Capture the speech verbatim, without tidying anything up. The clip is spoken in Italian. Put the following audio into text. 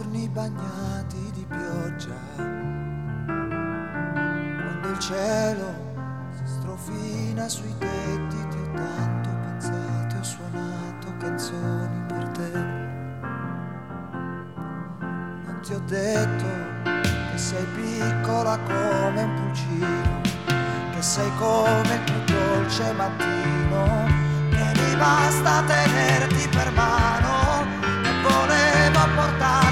giorni bagnati di pioggia, quando il cielo si strofina sui tetti, ti ho tanto pensato e ho suonato canzoni per te. Non ti ho detto che sei piccola come un pulcino, che sei come il più dolce mattino, che mi basta tenerti per mano e volevo portare